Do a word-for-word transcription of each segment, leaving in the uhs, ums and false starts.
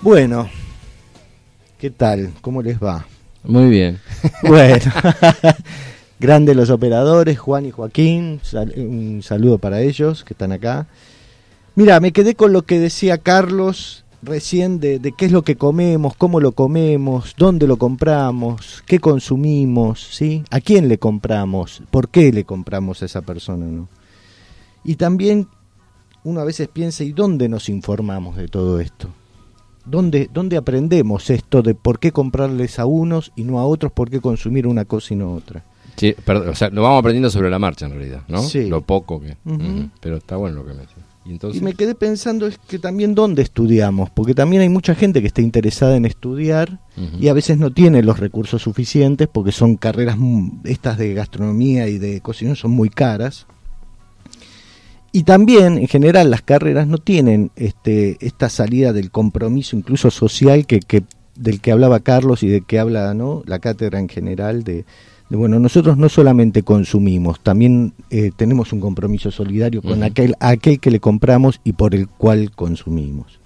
Bueno, ¿qué tal? ¿Cómo les va? Muy bien. Bueno, grandes los operadores, Juan y Joaquín, sal- un saludo para ellos que están acá. Mira, me quedé con lo que decía Carlos recién de, de qué es lo que comemos, cómo lo comemos, dónde lo compramos, qué consumimos, ¿sí? ¿A quién le compramos? ¿Por qué le compramos a esa persona, no? Y también uno a veces piensa, ¿y dónde nos informamos de todo esto? ¿Dónde, ¿Dónde aprendemos esto de por qué comprarles a unos y no a otros, por qué consumir una cosa y no otra? Sí, perdón, o sea, lo vamos aprendiendo sobre la marcha en realidad, ¿no? Sí. Lo poco que... Uh-huh. Uh-huh. Pero está bueno lo que me decís. Y, entonces... y me quedé pensando es que también dónde estudiamos, porque también hay mucha gente que está interesada en estudiar uh-huh. y a veces no tiene los recursos suficientes porque son carreras, estas de gastronomía y de cocina son muy caras. Y también, en general, las carreras no tienen este, esta salida del compromiso, incluso social, que, que del que hablaba Carlos y del que habla, ¿no?, la cátedra en general, de, de bueno, nosotros no solamente consumimos, también eh, tenemos un compromiso solidario con uh-huh. aquel, aquel que le compramos y por el cual consumimos.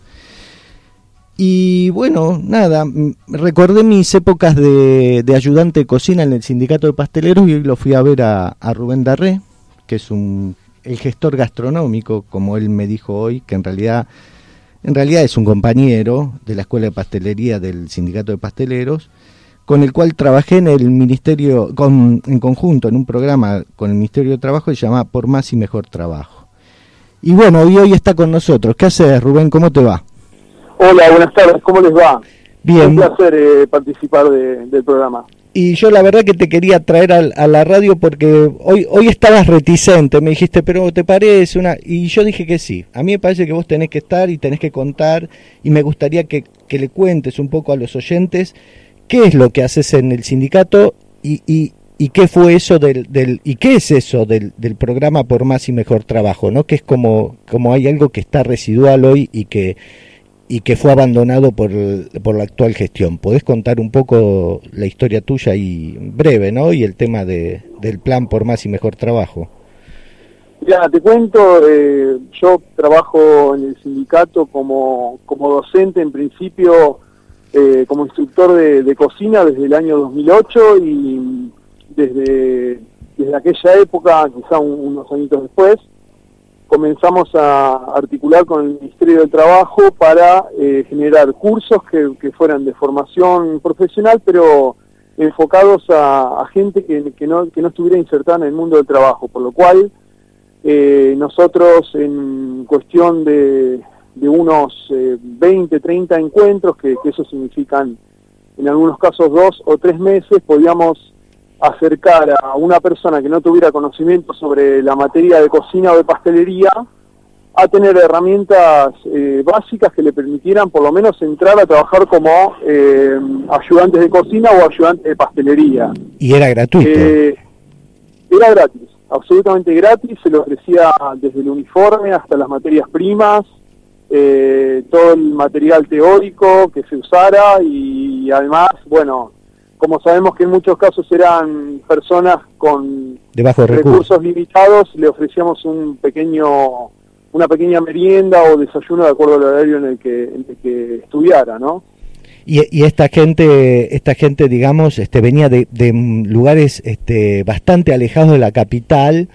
Y bueno, nada, recordé mis épocas de, de ayudante de cocina en el sindicato de pasteleros y hoy lo fui a ver a, a Rubén Darré, que es un... el gestor gastronómico, como él me dijo hoy, que en realidad en realidad es un compañero de la Escuela de Pastelería del Sindicato de Pasteleros, con el cual trabajé en el Ministerio, con, en conjunto, en un programa con el Ministerio de Trabajo que se llama Por Más y Mejor Trabajo. Y bueno, y hoy está con nosotros. ¿Qué haces, Rubén? ¿Cómo te va? Hola, buenas tardes. ¿Cómo les va? Bien. Un placer eh, participar de, del programa. Y yo la verdad que te quería traer a, a la radio porque hoy hoy estabas reticente, me dijiste, pero ¿te parece una...? Y yo dije que sí, a mí me parece que vos tenés que estar y tenés que contar, y me gustaría que, que le cuentes un poco a los oyentes qué es lo que haces en el sindicato y, y, y qué fue eso del, del y qué es eso del, del programa Por Más y Mejor Trabajo, ¿no? Que es como, como hay algo que está residual hoy y que... y que fue abandonado por, por la actual gestión. ¿Podés contar un poco la historia tuya y breve, ¿no? Y el tema de, del plan Por Más y Mejor Trabajo. Ya, te cuento, eh, yo trabajo en el sindicato como, como docente, en principio eh, como instructor de, de cocina desde el año dos mil ocho y desde, desde aquella época, quizá un, unos añitos después, comenzamos a articular con el Ministerio del Trabajo para eh, generar cursos que, que fueran de formación profesional, pero enfocados a, a gente que, que, no, que no estuviera insertada en el mundo del trabajo, por lo cual eh, nosotros en cuestión de, de unos eh, veinte, treinta encuentros, que, que eso significan en algunos casos dos o tres meses, podíamos acercar a una persona que no tuviera conocimiento sobre la materia de cocina o de pastelería a tener herramientas eh, básicas que le permitieran por lo menos entrar a trabajar como eh, ayudantes de cocina o ayudantes de pastelería. ¿Y era gratuito? Eh, era gratis, absolutamente gratis, se le ofrecía desde el uniforme hasta las materias primas, eh, todo el material teórico que se usara y además, bueno, como sabemos que en muchos casos eran personas con de bajos recursos. recursos limitados, le ofrecíamos un pequeño, una pequeña merienda o desayuno de acuerdo al horario en el que, en el que estudiara, ¿no? Y, y esta gente, esta gente, digamos, este, venía de, de lugares este, bastante alejados de la capital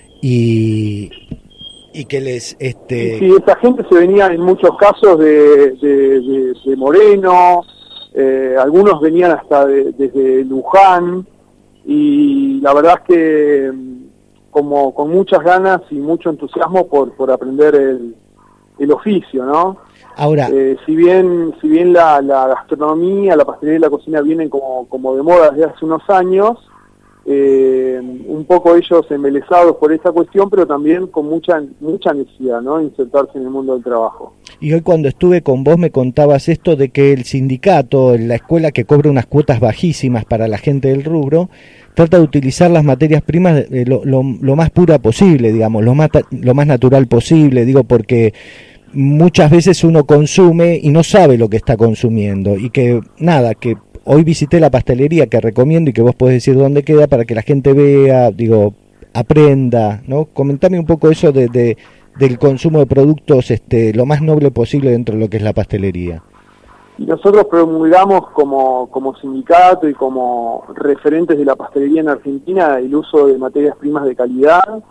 y, y que les... Este... Sí, esta gente se venía en muchos casos de, de, de, de Moreno. Eh, algunos venían hasta de, desde Luján y la verdad es que como con muchas ganas y mucho entusiasmo por, por aprender el, el oficio, ¿no? Ahora, eh, si bien si bien la, la gastronomía, la pastelería y la cocina vienen como, como de moda desde hace unos años, eh, un poco ellos embelesados por esta cuestión, pero también con mucha mucha necesidad, ¿no?, insertarse en el mundo del trabajo. Y hoy cuando estuve con vos me contabas esto de que el sindicato, la escuela que cobra unas cuotas bajísimas para la gente del rubro, trata de utilizar las materias primas eh, lo, lo, lo más pura posible, digamos, lo más, lo más natural posible, digo, porque muchas veces uno consume y no sabe lo que está consumiendo, y que nada, que hoy visité la pastelería que recomiendo y que vos podés decir dónde queda para que la gente vea, digo, aprenda, ¿no? Comentame un poco eso de... de del consumo de productos este, lo más noble posible dentro de lo que es la pastelería. Y nosotros promulgamos como, como sindicato y como referentes de la pastelería en Argentina el uso de materias primas de calidad,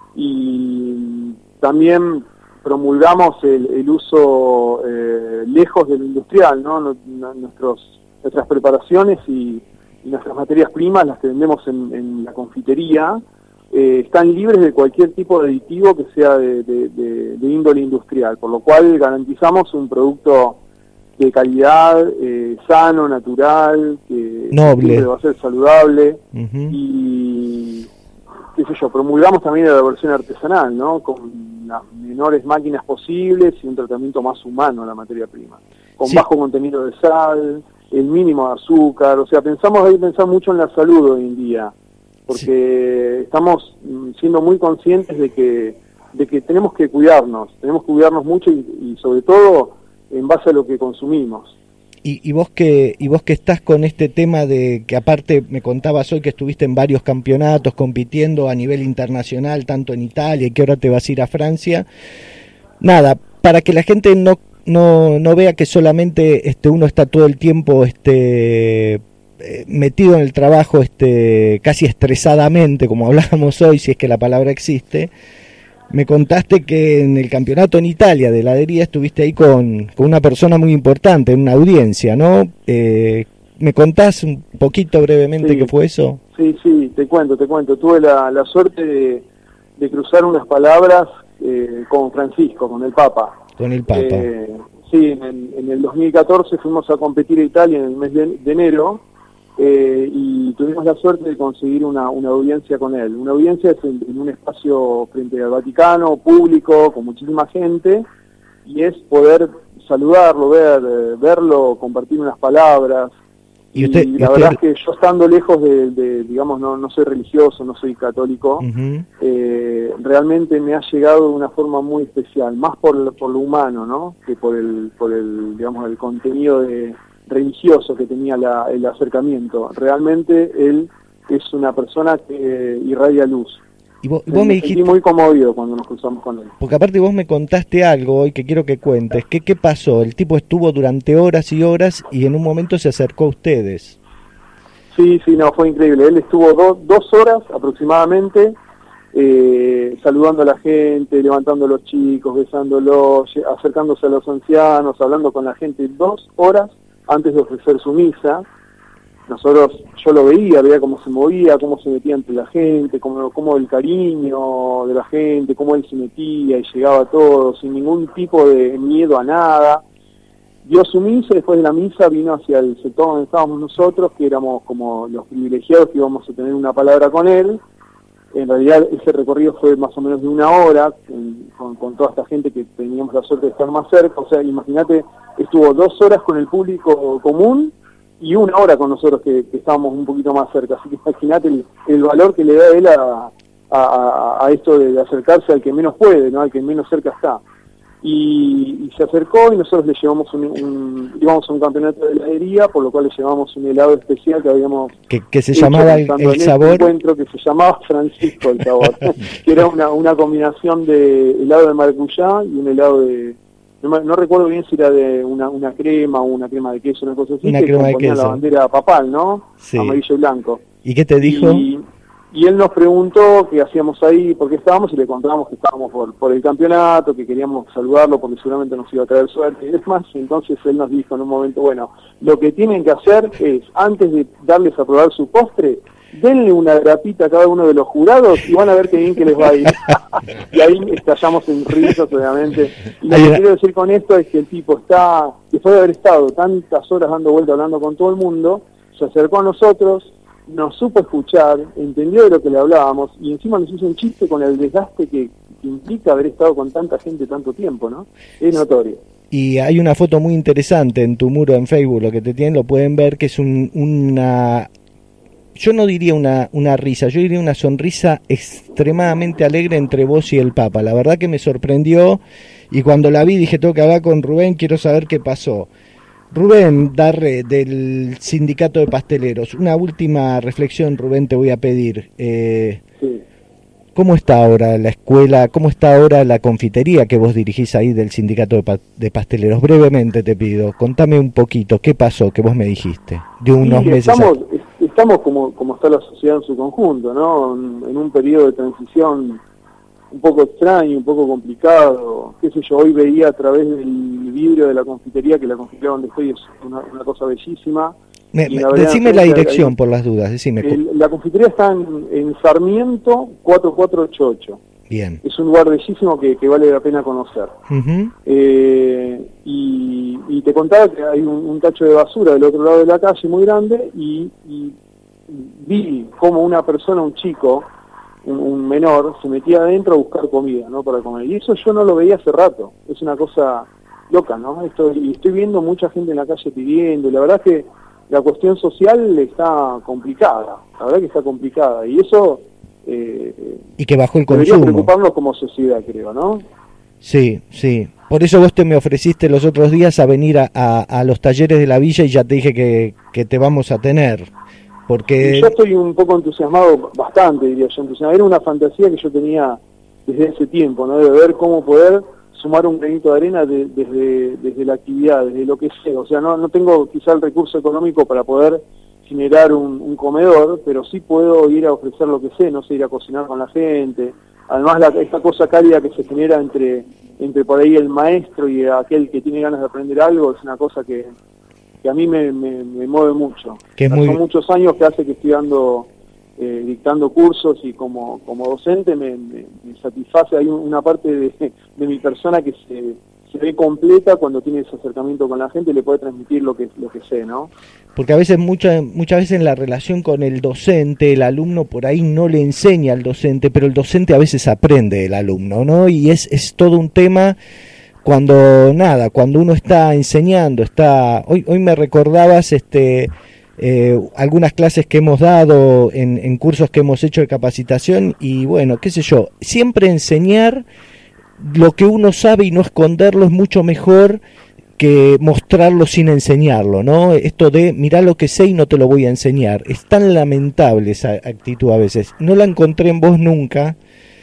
y también promulgamos el, el uso eh, lejos del industrial, ¿no? Nuestros, nuestras preparaciones y, y nuestras materias primas, las que vendemos en, en la confitería, eh, están libres de cualquier tipo de aditivo que sea de, de, de, de índole industrial, por lo cual garantizamos un producto de calidad, eh, sano, natural, que noble, que va a ser saludable. Uh-huh. Y qué sé yo, promulgamos también la versión artesanal, ¿no? Con las menores máquinas posibles y un tratamiento más humano a la materia prima, con sí. bajo contenido de sal, el mínimo de azúcar. O sea, pensamos ahí pensar mucho en la salud hoy en día, porque sí. estamos siendo muy conscientes de que de que tenemos que cuidarnos, tenemos que cuidarnos mucho y, y sobre todo en base a lo que consumimos. Y, y vos que y vos que estás con este tema de que aparte me contabas hoy que estuviste en varios campeonatos compitiendo a nivel internacional, tanto en Italia y que ahora te vas a ir a Francia. Nada, para que la gente no no no vea que solamente este uno está todo el tiempo este metido en el trabajo este casi estresadamente, como hablábamos hoy, si es que la palabra existe. Me contaste que en el campeonato en Italia de heladería estuviste ahí con, con una persona muy importante, en una audiencia, ¿no? Eh, ¿Me contás un poquito brevemente sí, qué fue eso? Sí, sí, te cuento, te cuento. Tuve la, la suerte de, de cruzar unas palabras eh, con Francisco, con el Papa. Con el Papa. Eh, sí, en el, en el dos mil catorce fuimos a competir a Italia en el mes de, de enero. Eh, y tuvimos la suerte de conseguir una, una audiencia con él. Una audiencia es en, en un espacio frente al Vaticano, público, con muchísima gente, y es poder saludarlo, ver, eh, verlo, compartir unas palabras. Y, usted, y la usted... verdad es que yo estando lejos de, de digamos, no, no soy religioso, no soy católico, uh-huh. eh, realmente me ha llegado de una forma muy especial, más por, por lo humano, ¿no? Que por el, por el, digamos, el contenido de religioso que tenía la, el acercamiento. Realmente él es una persona que irradia luz. Y vos, vos me, me dijiste... sentí muy conmovido cuando nos cruzamos con él. Porque aparte vos me contaste algo hoy que quiero que cuentes. ¿Qué, qué pasó? El tipo estuvo durante horas y horas y en un momento se acercó a ustedes. Sí, sí, no, fue increíble. Él estuvo do, dos horas aproximadamente eh, saludando a la gente, levantando a los chicos, besándolos, acercándose a los ancianos, hablando con la gente dos horas antes de ofrecer su misa. Nosotros, yo lo veía, veía cómo se movía, cómo se metía entre la gente, cómo, cómo el cariño de la gente, cómo él se metía y llegaba a todo, sin ningún tipo de miedo a nada. Dio su misa y después de la misa vino hacia el sector donde estábamos nosotros, que éramos como los privilegiados que íbamos a tener una palabra con él. En realidad ese recorrido fue más o menos de una hora, con, con toda esta gente que teníamos la suerte de estar más cerca. O sea, imagínate, estuvo dos horas con el público común y una hora con nosotros que, que estábamos un poquito más cerca. Así que imagínate el, el valor que le da él a, a, a esto de acercarse al que menos puede, ¿no? Al que menos cerca está. Y, y se acercó y nosotros le llevamos un, un íbamos a un campeonato de heladería, por lo cual le llevamos un helado especial que habíamos que, que se llamaba el, el este sabor encuentro que se llamaba Francisco el sabor que era una, una combinación de helado de maracuyá y un helado de no, no recuerdo bien si era de una, una crema o una crema de queso, una cosa así, una que crema de componía queso. La bandera papal, ¿no? Sí. Amarillo y blanco. ¿Y qué te dijo? Y, Y él nos preguntó qué hacíamos ahí, por qué estábamos, y le contamos que estábamos por, por el campeonato, que queríamos saludarlo porque seguramente nos iba a traer suerte y demás. Y entonces él nos dijo en un momento, bueno, lo que tienen que hacer es, antes de darles a probar su postre, denle una grapita a cada uno de los jurados y van a ver qué bien que les va a ir. Y ahí estallamos en risas, obviamente. Y lo que quiero decir con esto es que el tipo está, después de haber estado tantas horas dando vuelta hablando con todo el mundo, se acercó a nosotros, nos supo escuchar, entendió de lo que le hablábamos y encima nos hizo un chiste con el desgaste que, que implica haber estado con tanta gente tanto tiempo, ¿no? Es notorio. Y hay una foto muy interesante en tu muro en Facebook, lo que te tienen lo pueden ver, que es un, una, yo no diría una, una risa, yo diría una sonrisa extremadamente alegre entre vos y el Papa. La verdad que me sorprendió y cuando la vi dije, tengo que hablar con Rubén, quiero saber qué pasó. Rubén Darre, del Sindicato de Pasteleros, una última reflexión, Rubén, te voy a pedir. Eh, sí. ¿cómo está ahora la escuela? ¿Cómo está ahora la confitería que vos dirigís ahí del sindicato de, pa de pasteleros? Brevemente te pido, contame un poquito, ¿qué pasó que vos me dijiste? De unos sí, meses estamos, a... estamos como, como está la sociedad en su conjunto, ¿no? En, en un periodo de transición un poco extraño, un poco complicado, qué sé yo, hoy veía a través del vidrio de la confitería, que la confitería donde estoy es una, una cosa bellísima. Me, me, decime la dirección ahí, por las dudas, decime. El, la confitería está en, en Sarmiento cuatro cuatro ocho ocho. Bien. Es un lugar bellísimo que, que vale la pena conocer. Uh-huh. eh, y, y te contaba que hay un, un tacho de basura del otro lado de la calle muy grande y, y vi como una persona, un chico, Un, un menor, se metía adentro a buscar comida, ¿no? Para comer. Y eso yo no lo veía hace rato. Es una cosa loca, ¿no? Esto, y estoy viendo mucha gente en la calle pidiendo, y la verdad es que la cuestión social está complicada, la verdad que está complicada. Y eso... Eh, y que bajó el debería consumo. preocuparnos como sociedad, creo, ¿no? Sí, sí. Por eso vos te me ofreciste los otros días a venir a, a, a los talleres de la villa y ya te dije que, que te vamos a tener. Porque... Yo estoy un poco entusiasmado, bastante diría yo, entusiasmado. Era una fantasía que yo tenía desde ese tiempo, ¿no? De ver cómo poder sumar un granito de arena de, desde, desde la actividad, desde lo que sea. O sea, no, no tengo quizá el recurso económico para poder generar un, un comedor, pero sí puedo ir a ofrecer lo que sé, no sé, ir a cocinar con la gente. Además, la, esta cosa cálida que se genera entre, entre por ahí el maestro y aquel que tiene ganas de aprender algo, es una cosa que... que a mí me, me, me mueve mucho. Que es muy... Son muchos años que hace que estoy dando, eh, dictando cursos y como, como docente me, me, me satisface. Hay una parte de, de mi persona que se, se ve completa cuando tiene ese acercamiento con la gente y le puede transmitir lo que, lo que sé, ¿no? Porque a veces, muchas muchas veces en la relación con el docente, el alumno por ahí no le enseña al docente, pero el docente a veces aprende del alumno, ¿no? Y es, es todo un tema... Cuando nada, cuando uno está enseñando, está hoy hoy me recordabas este eh, algunas clases que hemos dado en, en cursos que hemos hecho de capacitación y bueno, qué sé yo, siempre enseñar lo que uno sabe y no esconderlo es mucho mejor que mostrarlo sin enseñarlo, ¿no? Esto de mirá lo que sé y no te lo voy a enseñar, es tan lamentable esa actitud a veces, no la encontré en vos nunca.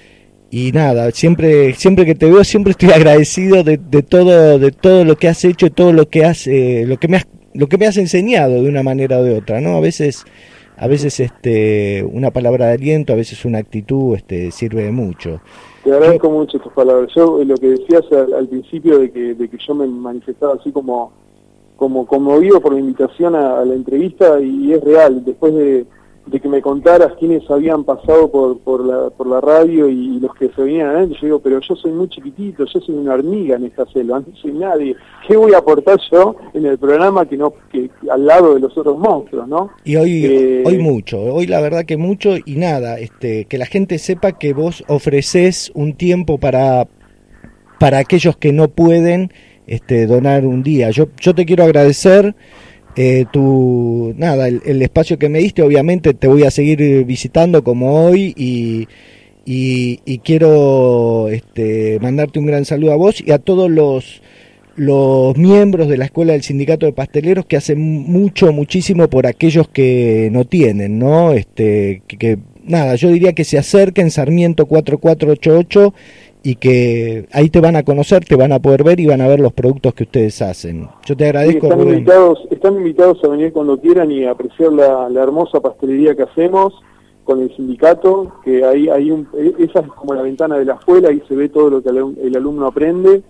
Y nada, siempre siempre que te veo siempre estoy agradecido de, de todo de todo lo que has hecho y todo lo que has eh, lo que me has lo que me has enseñado de una manera o de otra, ¿no? A veces a veces este una palabra de aliento, a veces una actitud este sirve de mucho. Te agradezco mucho tus palabras. Yo lo que decías al, al principio de que de que yo me manifestaba así como como conmovido por la invitación a, a la entrevista y es real. Después de de que me contaras quiénes habían pasado por por la por la radio y, y los que se venían adentro, yo digo, pero yo soy muy chiquitito, yo soy una hormiga en esta selva, no soy nadie, ¿qué voy a aportar yo en el programa que no que al lado de los otros monstruos, ¿no? Y hoy eh, hoy mucho, hoy la verdad que mucho y nada, este que la gente sepa que vos ofrecés un tiempo para para aquellos que no pueden este donar un día. Yo yo te quiero agradecer Eh, tu nada el, el espacio que me diste, obviamente te voy a seguir visitando como hoy y, y, y quiero este, mandarte un gran saludo a vos y a todos los los miembros de la Escuela del Sindicato de Pasteleros que hacen mucho, muchísimo por aquellos que no tienen, ¿no? Este, que, que nada, yo diría que se acerquen Sarmiento cuatro cuatro ocho ocho y que ahí te van a conocer, te van a poder ver y van a ver los productos que ustedes hacen. Yo te agradezco. Sí, están, Rubén. invitados, están invitados a venir cuando quieran y a apreciar la, la hermosa pastelería que hacemos con el sindicato, que ahí hay un, esa es como la ventana de la escuela, ahí se ve todo lo que el alumno aprende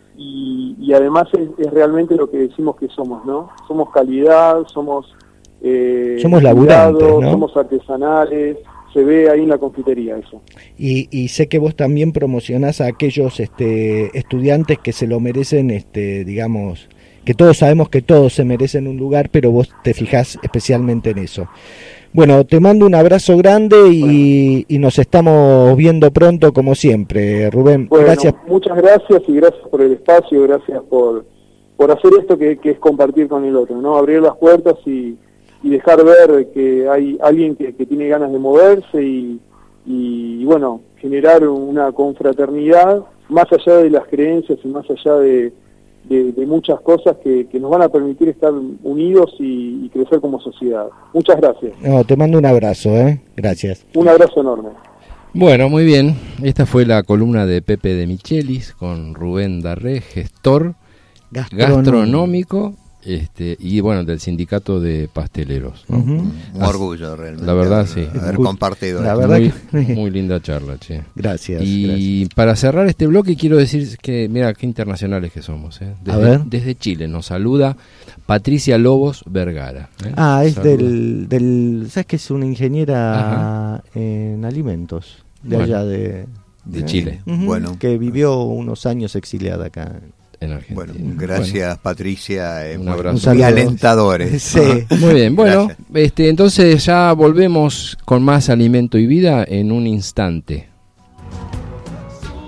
y, y además es, es realmente lo que decimos que somos, ¿no? Somos calidad, somos eh, somos laburantes, cuidado, ¿no? Somos artesanales. Se ve ahí en la confitería eso. Y, y sé que vos también promocionás a aquellos este, estudiantes que se lo merecen, este, digamos, que todos sabemos que todos se merecen un lugar, pero vos te fijás especialmente en eso. Bueno, te mando un abrazo grande y, bueno. y nos estamos viendo pronto como siempre, Rubén. Bueno, gracias. Muchas gracias y gracias por el espacio, gracias por, por hacer esto que, que es compartir con el otro, ¿no? Abrir las puertas y... y dejar ver que hay alguien que, que tiene ganas de moverse y, y, y bueno, generar una confraternidad más allá de las creencias y más allá de, de, de muchas cosas que, que nos van a permitir estar unidos y, y crecer como sociedad. Muchas gracias. No, te mando un abrazo, ¿eh? Gracias. Un abrazo enorme. Bueno, muy bien. Esta fue la columna de Pepe de Michelis con Rubén Darré, gestor Gastronómico. gastronómico este, y bueno, del sindicato de pasteleros, ¿no? Ujú. Un orgullo realmente. La verdad, haber, sí. Haber Escu- compartido la esto. verdad muy, que- muy linda charla, che. Gracias. Y gracias. para cerrar este bloque quiero decir que, mira, qué internacionales que somos, ¿eh? Desde, A ver. desde Chile nos saluda Patricia Lobos Vergara. ¿eh? Ah, es Saluda. del, del... ¿Sabes que es una ingeniera Ajá. en alimentos? De Bueno. allá de... De Chile, Ujú, Bueno. que vivió unos años exiliada acá. en Argentina. Bueno, gracias Patricia, eh, Un muy- abrazo. muy Un saludo. alentadores. Sí. Bueno, muy bien, bueno, Gracias. este, entonces ya volvemos con más Alimento y Vida en un instante.